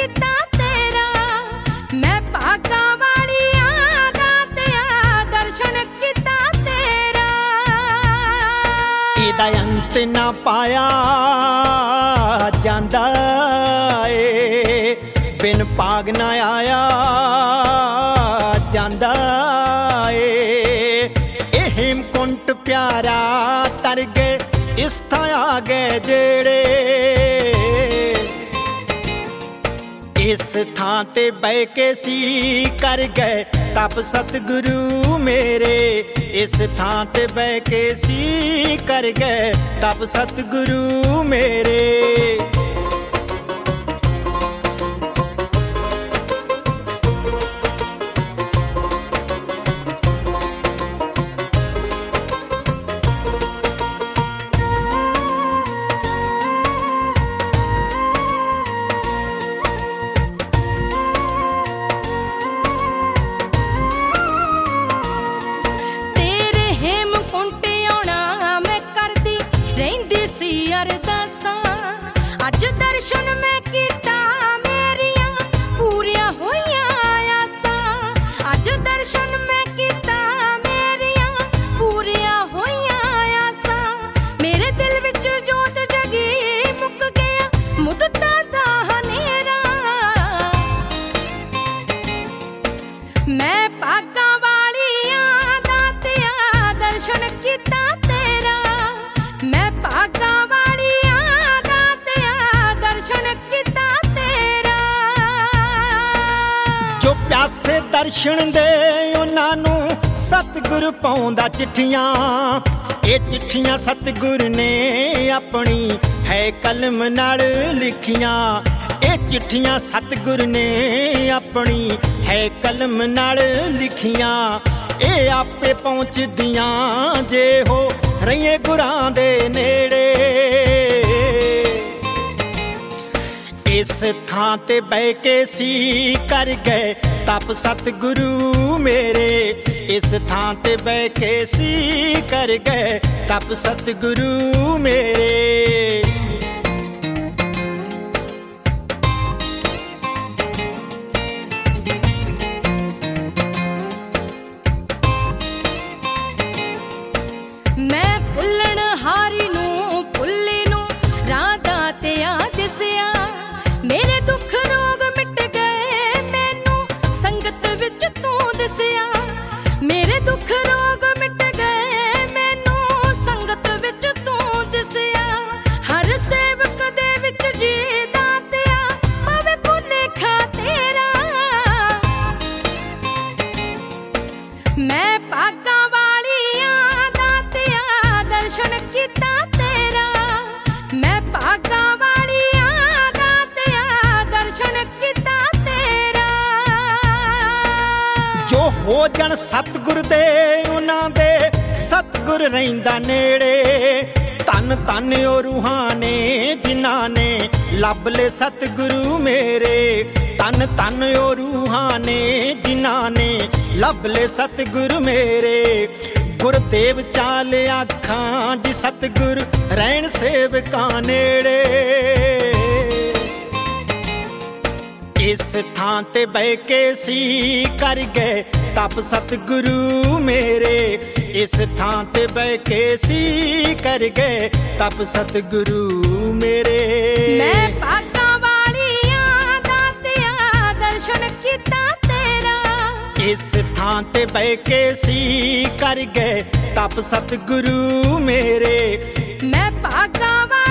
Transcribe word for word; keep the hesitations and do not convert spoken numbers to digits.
कीता तेरा। मैं भागा वालियां दा तेरा दर्शन कीता तेरा। इहदा अंत ना पाया जांदा ए, बिन भाग ना आया जांदा ए। हेमकुंट प्यारा तर गए इस थां आ गए जेड़े, इस थां ते बह के सी कर गए तप सतगुरु मेरे। इस थां ते बह के सी कर गए तप सतगुरु मेरे। अज दर्शन मैं कीता मेरिया पूरिया होइया आसां। अज दर्शन मैं कीता मेरिया पूरिया होइया आसां। मेरे दिल विच जोत जगी मुक गया मुद्दा दा हनेरा। मैं भागा वालियां दा तेरा दर्शन कीता तेरा। मैं भागा जो प्यासे दर्शन दे उन्हां नूं सतगुरु पाउंदा चिट्ठियां। ये चिट्ठियां सतगुरु ने अपनी है कलम नाल लिखियां। ये चिट्ठियां सतगुरु ने अपनी है कलम नाल लिखियां। ये आपे पहुंचदियां जे हो रहिए गुरां दे नेड़े। इस थां ते बह के सी कर गए तप सतगुरु मेरे। इस थां ते बह के सी कर गए तप सतगुरु मेरे। मैं भुल्लण हारी नूं भुल्ली नूं राधा ते आ दिसिया। मेरे दुख रोग मिट गए मैनू संगत विच तू दिसिया। मेरे दुख रोग मिट गए मैनू संगत विच तू दिसिया। हर सेवक दे विच जी दातिया पावे भुलेखा तेरा। मैं भागा वालियां दा तेरा दर्शन कीता तेरा। मैं भागा जो हो जन सतगुर दे उन्हां दे सतगुर रहिंदा नेड़े। धन धन ओ रूहां ने जिन्हां ने लभ ले सतगुरु मेरे। धन धन ओ रूहां ने जिन्हां ने लभ ले सतगुरु मेरे। गुरदेव चाल आखां जी सतगुर रहन सेवकां नेड़े। इस थां ते बह के सी कर गए तप सतगुरु मेरे। इस थां ते बह के सी कर गए तप सतगुरु मेरे। मैं भागा वालियां दा तेरा दर्शन कीता तेरा। इस थां ते बह के सी कर गए तप सतगुरु मेरे। मैं भागा